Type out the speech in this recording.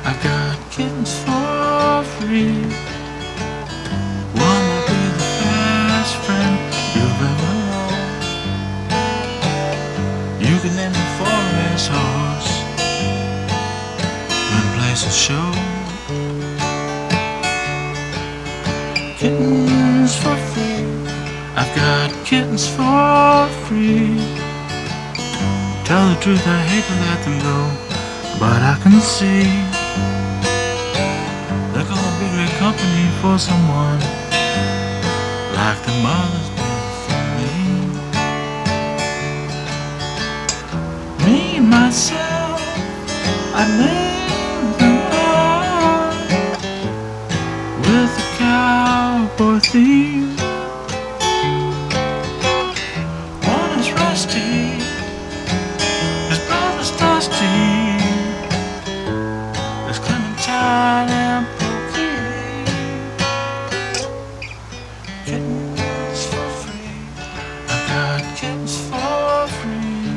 I've got kittens for free. One might be the best friend you've ever known. You can name them for a racehorse when places show. Kittens for free. I've got kittens for free. Tell the truth, I hate to let them go, but I can see they're gonna be great company for someone like the mother's been for me. Me, myself, I named them all with a cowboy theme. One is Rusty, his brother's Dusty, there's Clementine and Pookie. Kittens for free. I've got kittens for free.